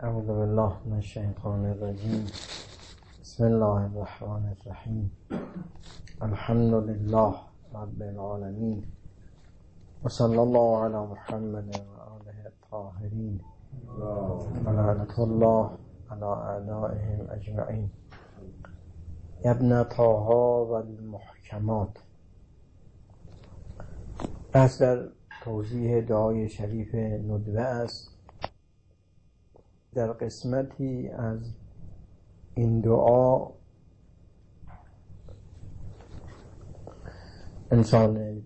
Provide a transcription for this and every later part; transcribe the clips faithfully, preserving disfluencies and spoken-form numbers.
اعوذ بالله من الشیطان الرجیم. بسم الله الرحمن الرحیم. الحمد لله رب العالمین و صلی الله علی محمد و آله الطاهرین و لعنة الله علی اعدائهم اجمعین. ابن طه و المحکمات. پس در توضیح دعای شریف ندبه است. در قسمتی از این دعا انسان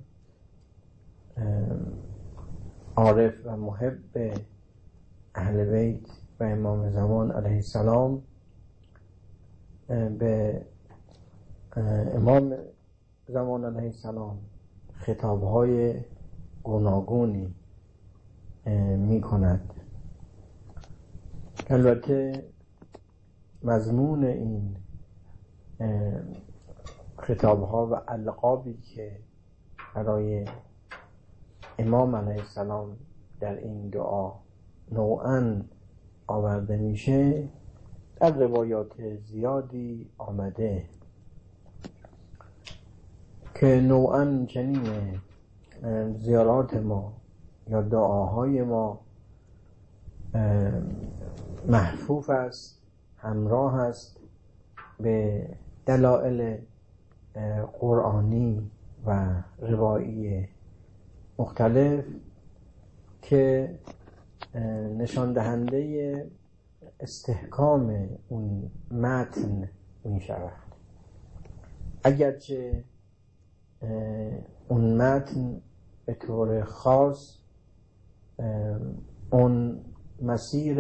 عارف و محب اهل بیت و امام زمان علیه السلام به امام زمان علیه السلام خطابهای گوناگونی می کند. البته مضمون این خطابها و القابی که برای امام علیه السلام در این دعا نوعاً آورده میشه در روایات زیادی آمده که نوعاً چنین زیارات ما یا دعاهای ما محفوف است، همراه است به دلائل قرآنی و روایی مختلف که نشان دهنده استحکام اون متن می شود. اگرچه اون متن به طور خاص اون مسیر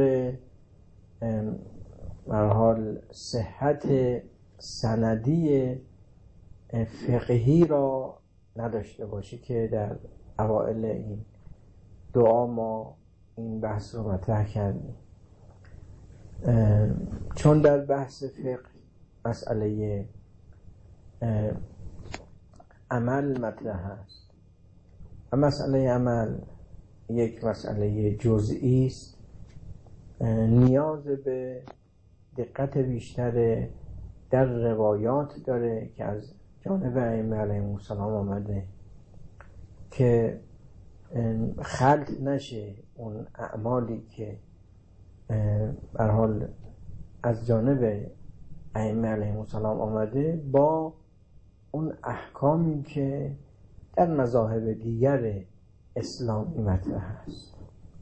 به حال صحت سندی فقهی را نداشته باشه که در اوائل این دعا ما این بحث رو مطرح کردیم. چون در بحث فقه مسئله عمل مطرح است و مسئله عمل یک مسئله جزئی است، نیاز به دقت بیشتر در روایات داره که از جانب ائمه علیهم السلام آمده که خلط نشه اون اعمالی که به هر حال از جانب ائمه علیهم السلام آمده با اون احکامی که در مذاهب دیگر اسلامی مطرح است،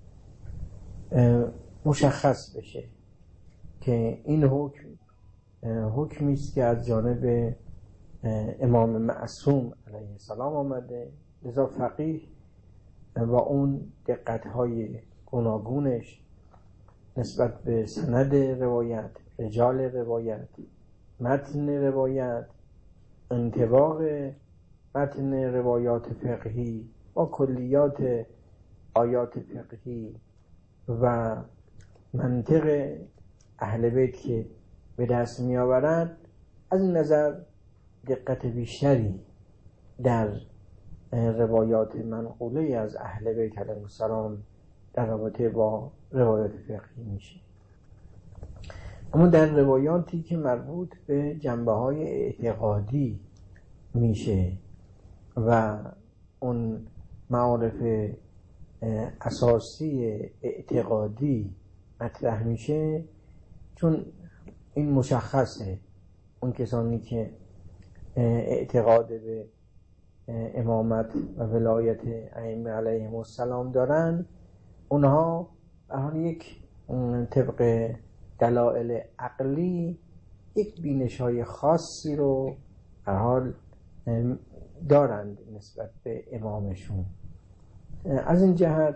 مشخص بشه که این حکم حکمی است که از جانب امام معصوم علیه السلام آمده، لذا فقیه با اون دقت‌های گوناگونش نسبت به سند روایت، رجال روایت، متن روایت، انطباق متن روایات فقهی با کلیات آیات فقهی و منطق اهل بیت که به دست می آورند، از این نظر دقت بیشتری در روایات منقوله از اهل بیت علیهم السلام در رابطه با روایات فقهی میشه. اما در روایاتی که مربوط به جنبه های اعتقادی میشه و اون معارف اساسی اعتقادی مطرح میشه، چون این مشخصه اون کسانی که اعتقاد به امامت و ولایت ائمه علیهم السلام دارن، اونها به حال یک طبق دلائل عقلی یک بینش‌های خاصی رو به حال دارند نسبت به امامشون. از این جهت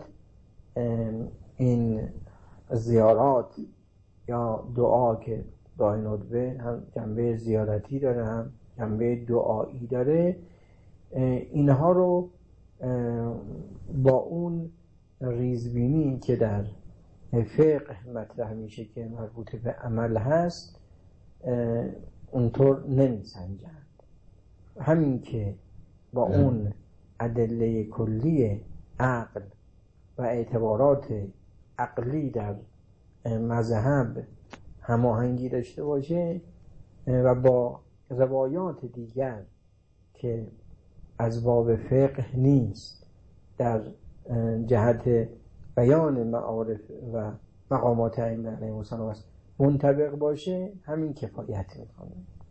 این زیارات یا دعا که دعای ندبه هم جنبه زیارتی داره هم جنبه دعایی داره، اینها رو با اون ریزبینی که در فقه مطرح میشه که مربوط به عمل هست اونطور نمی سنجند. همین که با اون ادله کلی عقل و اعتبارات عقلی در مذهب هماهنگی داشته باشه و با روایات دیگر که از باب فقه نیست در جهت بیان معارف و مقامات ائمه علیهم السلام منطبق باشه، همین کفایت میکنه.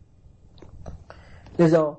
لذا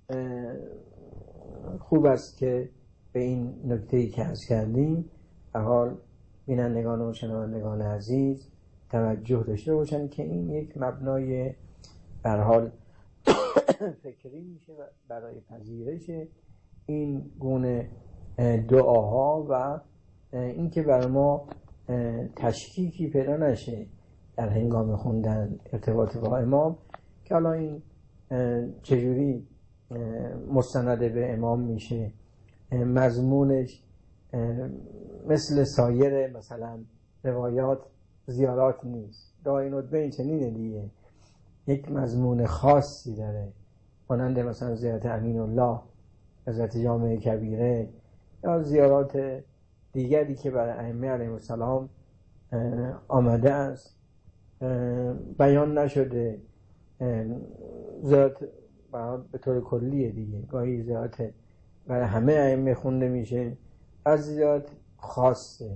خوب است که به این نکته‌ای که عرض کردیم به حال بینندگان و شنوندگان عزیز توجه داشته باشند که این یک مبنای به هر حال فکری میشه برای پذیرش این گونه دعاها و اینکه بر ما تشکیکی پیدا نشه در هنگام خوندن ارتباط با امام که حالا این چجوری مستند به امام میشه، مضمونش مثل سایر مثلا روایات زیارات نیست. دعای ندبه این چنینه دیگه، یک مضمون خاصی داره، مانند مثلا زیارت امین الله، حضرت جامع کبیره یا زیارات دیگری که برای ائمه علیهم السلام آمده است بیان نشده. زیارت به طور کلیه دیگه، گاهی زیارت برای همه ائمه خونده میشه، از زیارت خاصه.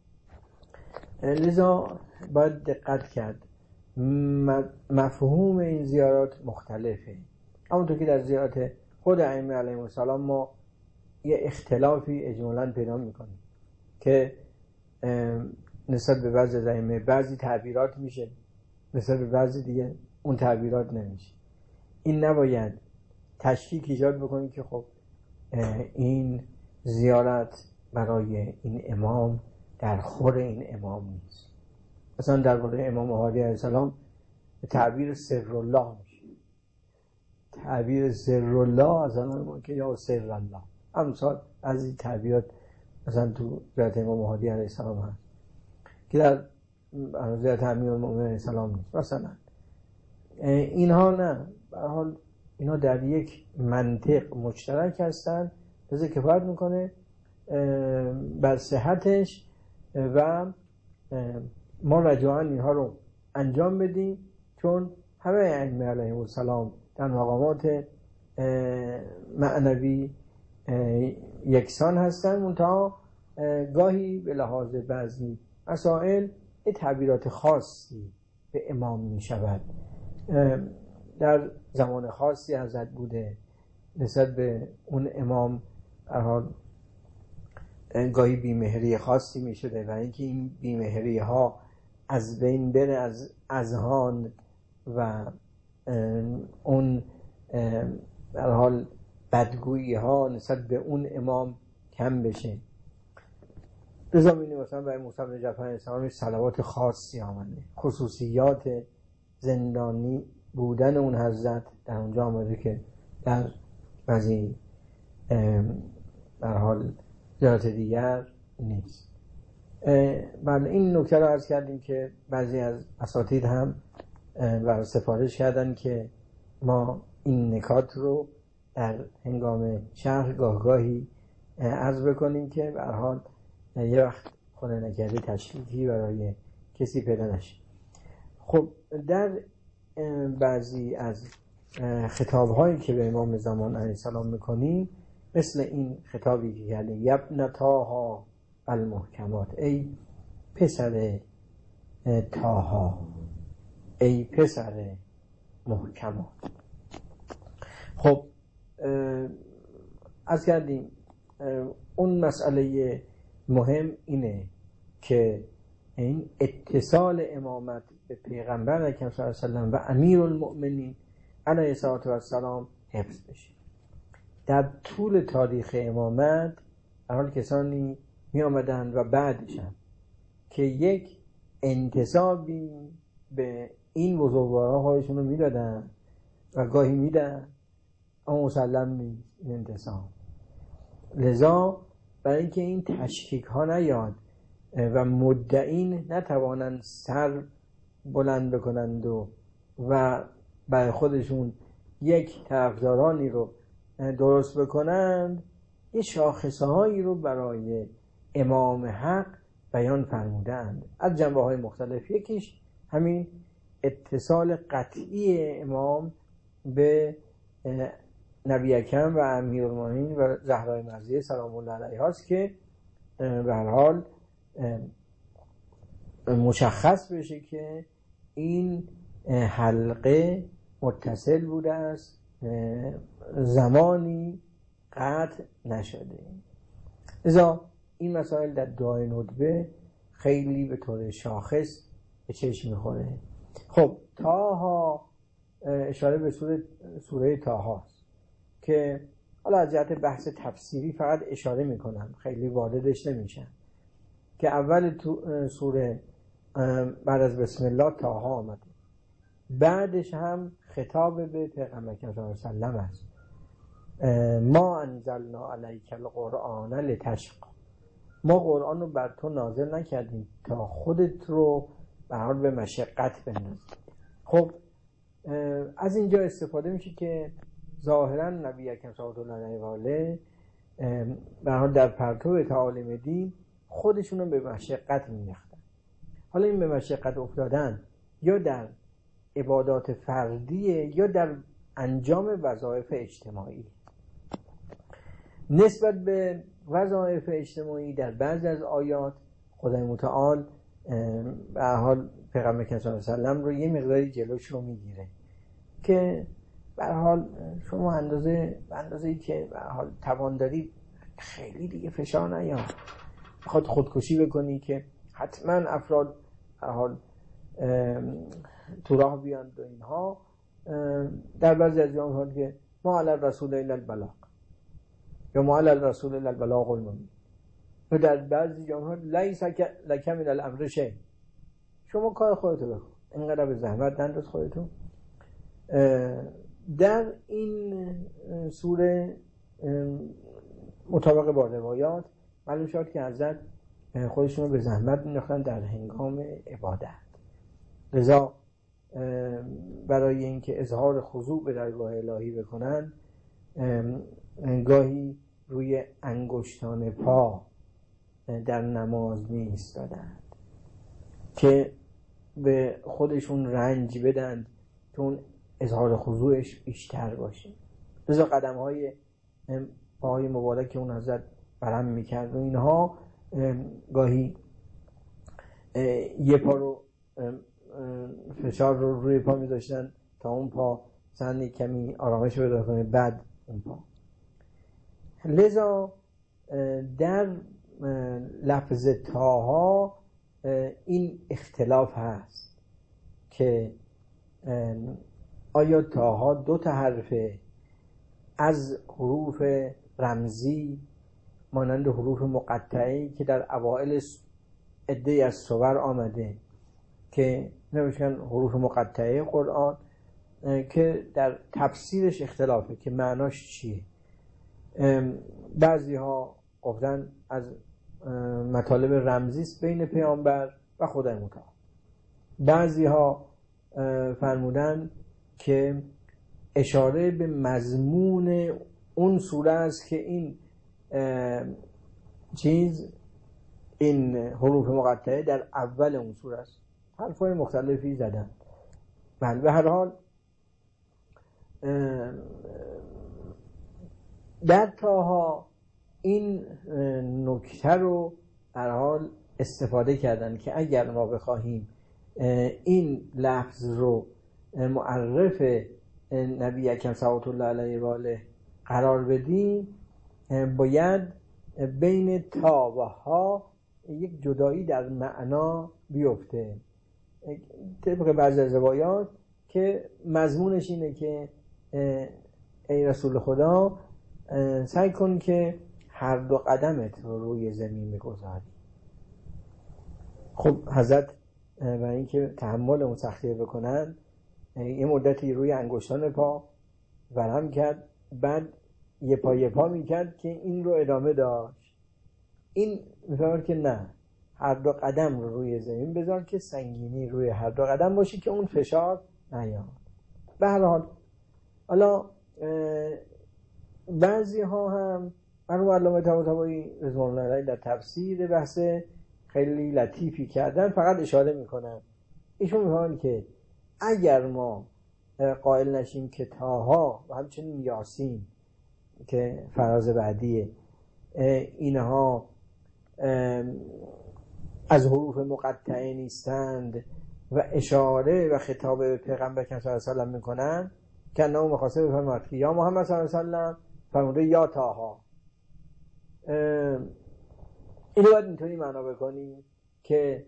لذا باید دقت کرد، مفهوم این زیارات مختلفه. همونطور که در زیارت خود ائمه علیهم السلام ما یه اختلافی اجمالاً پیدا میکنیم که نسبت به بعضی از ائمه بعضی تعبیرات میشه، نسبت به بعضی دیگه اون تعبیرات نمیشه. این نباید تشکیک ایجاد بکنیم که خب این زیارت برای این امام در خور این امام نیست. مثلا درباره امام هادی علیه السلام تعبیر سر الله میشه، تعبیر سر الله از ما که یا سر الله، امثال از این تعبیرات مثلا تو زیارت امام هادی علیه السلام هست که در زیارت امیرالمومنین علیه السلام نیست. مثلا اینها نه، به هر حال اینا در یک منطق مشترک هستن، لذا کفایت میکنه بر صحتش و ما رجاءً اینها رو انجام بدیم، چون همه ائمه علیهم السلام در مقامات معنوی یکسان هستن، منتها گاهی به لحاظ بعضی مسائل یه تعبیرات خاصی به امام می شود. در زمان خاصی حضرت بوده نسبت به اون امام در حال گاهی بیمهری خاصی می شده و اینکه این بیمهری ها از بین بره از اذهان و اون در حال بدگویی ها نسبت به اون امام کم بشه. لذا می‌بینیم مثلا برای موسی بن جعفر علیه السلام صلوات خاصی آمده، خصوصیات زندانی بودن اون حضرت در اونجا آمده که در بعضی در حال زیارت دیگر نیست. بله این نکته رو عرض کردیم که بعضی از اساتید هم بر سفارش کردن که ما این نکات رو در هنگام شرح گاهگاهی عرض بکنیم که به هر حال یه وقت خدا نکرده تشکیکی برای کسی پیدا نشه. خب در بعضی از خطاب‌هایی که به امام زمان علیه السلام میکنیم، مثل این خطابی که کرده یبن طاها المحکمات، ای پسر طاها، ای پسر محکمات. خب از کردیم اون مسئله مهم اینه که این اتصال امامت به پیغمبر اکرم صلی الله علیه و سلم و امیرالمؤمنین علیه السلام حفظ بشه. در طول تاریخ امامت در حال کسانی می آمدن و بعدش هم که یک انتسابی به این بزرگواران خودشون رو می دادن و گاهی می دن، اما مسلم نیست این انتساب. لذا برای اینکه این تشکیک ها نیاد و مدعین نتوانند سر بلند بکنند و و برای خودشون یک طرفدارانی رو درست بکنند، یه شاخصه هایی رو برای امام حق بیان فرمودند از جنبه های مختلف. یکیش همین اتصال قطعی امام به نبی اکرم و امیرالمومنین و زهرای مرضیه سلام الله علیها است که به هر حال مشخص بشه که این حلقه متصل بوده است، زمانی قطع نشده. لذا این مسائل در دعای ندبه خیلی به طور شاخص به چشم میخوره. خب طه اشاره به سوره سوره طه است که حالا از جهت بحث تفسیری فقط اشاره میکنم، خیلی واردش نمیشم، که اول تو سوره بعد از بسم الله طه آمده، بعدش هم خطاب به پیغمبر صلی الله علیه و سلم است. ما انزلنا علیک القرآن لتشقی، ما قرآن رو بر تو نازل نکردیم تا خودت رو به حال به مشقت بندازی. خب از اینجا استفاده میشه که ظاهرا نبی اکرم صلی الله علیه و آله به حال در پرتو تعالیم دین خودشون رو به مشقت مینداختن. حالا این به مشقت افتادن یا در عبادات فردیه یا در انجام وظایف اجتماعی. نسبت به وظایف اجتماعی در بعضی از آیات خدای متعال به هر حال پیغمبر صلی الله علیه و سلم رو یه مقداری جلوش رو میگیره که به هر حال شما اندازه به اندازه‌ای که به هر حال توان داری خیلی دیگه فشار نیار، بخواد خودکشی بکنی که حتما افراد به هر حال تو راه بیان و اینها. در بعضی از جاها که ما علی الرسول الا البلاغ یا ما علی الرسول الا البلاغ المبین، و در بعضی جاها لیس لک من الامر شیء، شما کار خودتو بکن، اینقدر به زحمت ننداز خودتو. در این سوره مطابق با روایات معلوم شد که حضرت خودشون رو به زحمت می‌انداختن در هنگام عبادت. لذا برای اینکه اظهار خضوع به درگاه الهی بکنن گاهی روی انگشتان پا در نماز می ایستادند که به خودشون رنج بدن که اون اظهار خضوعش بیشتر باشه. لذا قدم های پاهای مبارک اون حضرت برهم میکرد و اینها گاهی یه پا رو فشار رو روی پا میذاشتن تا اون پا سن کمی آرامش پیدا کنه بعد اون پا. لذا در لفظ طه این اختلاف هست که آیا طه دو تا حرفه از حروف رمزی مانند حروف مقطعی که در اوائل عده‌ای از سور آمده که نمیشن حروف مقطعه قرآن که در تفسیرش اختلافه که معناش چیه. بعضی ها گفتن از مطالب رمزی است بین پیامبر و خدای متعال، بعضی ها فرمودن که اشاره به مضمون اون سوره است که این چیز این حروف مقطعه در اول اون سوره است. حرفای مختلفی زدن. بله به هر حال در طه این نکته رو هر حال استفاده کردن که اگر ما بخواهیم این لفظ رو معرف نبی اکرم صلوات الله علیه و آله قرار بدیم باید بین تا و ها یک جدایی در معنا بیفته. طبق بعضی از روایات که مضمونش اینه که ای رسول خدا سعی کن که هر دو قدمت رو روی زمین بگذاری. خب حضرت برای اینکه تحمل اون سختیه بکنن یه مدتی روی انگشتان پا ورم کرد، بعد یه پا یه پا میکرد که این رو ادامه داشت. این میفهمد که نه، هر دو قدم رو روی زمین بذار که سنگینی روی هر دو قدم باشه که اون فشار نیاد. به هر حال حالا بعضی ها هم مرحوم علامه طباطبایی رضوان الله علیه در تفسیر بحث خیلی لطیفی کردن، فقط اشاره میکنن. ایشون میگن که اگر ما قائل نشیم که طاها و همچنین یاسین که فراز بعدیه اینها از حروف مقطعه نیستند و اشاره و خطاب به پیغمبر صلی الله علیه و سلم میکنن که انه مخاطب بفرماد که یا محمد صلی الله علیه و سلم فرموده یا طاها. اینو باید اینطوری معنا بکنیم که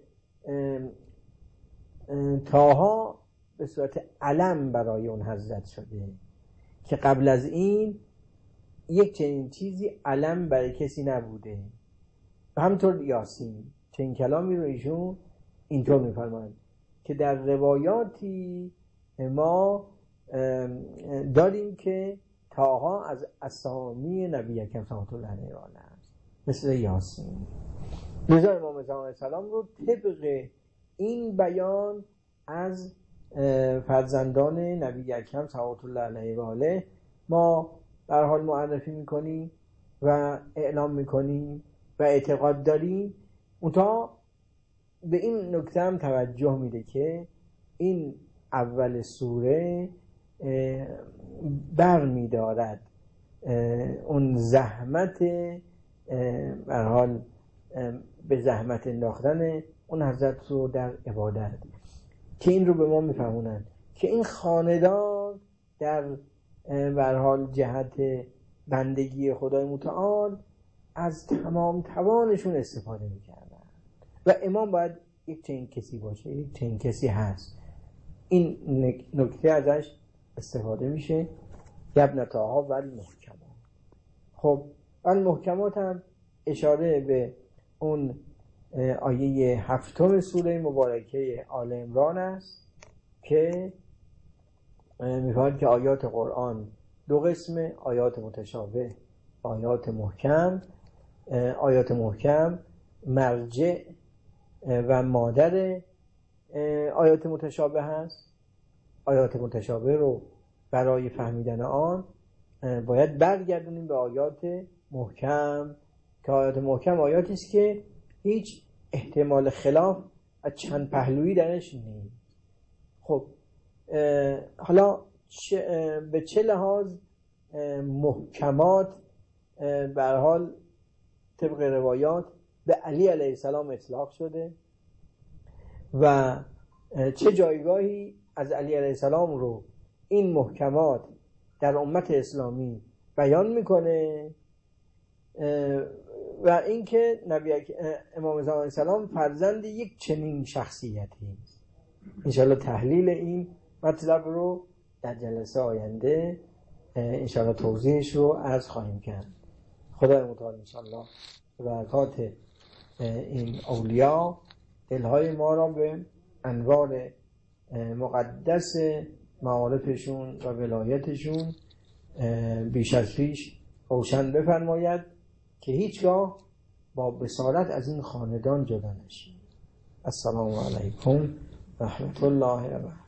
طاها به صورت علم برای اون حضرت شده که قبل از این یک چنین چیزی علم برای کسی نبوده. و همینطور یاسین چنین کلامی رو ایشون اینطور میفرمایند که در روایاتی ما داریم که طاها از اسامی نبی اکرم صلی الله علیه و آله است، مثل یاسین. لذا امام زمان علیه السلام رو طبق این بیان از فرزندان نبی اکرم صلی الله علیه و آله ما در حال معرفی میکنیم و اعلام میکنیم و اعتقاد داریم. اونتا به این نکته هم توجه میده که این اول سوره بر میدارد اون زحمت به حال به زحمت انداختن اون حضرت رو در عبادت، که این رو به ما میفهمونن که این خاندان در به حال جهت بندگی خدای متعال از تمام توانشون استفاده میکردن و امام باید یک چنین کسی باشه، یک چنین کسی هست. این نکته ازش استفاده میشه. ابن طاها و المحکمات. خب المحکمات هم اشاره به اون آیه هفتم سوره مبارکه آل عمران است که می‌فرماید که آیات قرآن دو قسمه: آیات متشابه، آیات محکم. آیات محکم مرجع و مادر آیات متشابه هست. آیات متشابه رو برای فهمیدن آن باید برگردونیم به آیات محکم، که آیات محکم آیاتی است که هیچ احتمال خلاف و چند پهلویی درش نیست. خب حالا به چه لحاظ محکمات به هر حال طبق روایات به علی علیه السلام اطلاق شده و چه جایگاهی از علی علیه السلام رو این محکمات در امت اسلامی بیان میکنه و اینکه نبی امام زمان علیه السلام فرزند یک چنین شخصیتی است. انشاءالله تحلیل این مطلب رو در جلسه آینده انشاءالله توضیحش رو عرض خواهیم کرد. خدای متعال انشاءالله برکات این اولیاء دلهای ما را به انوار مقدس معارفشون و ولایتشون بیش از پیش روشن بفرماید که هیچگاه با بصارت از این خاندان جدا نشیم. السلام علیکم و رحمت الله و برکاته.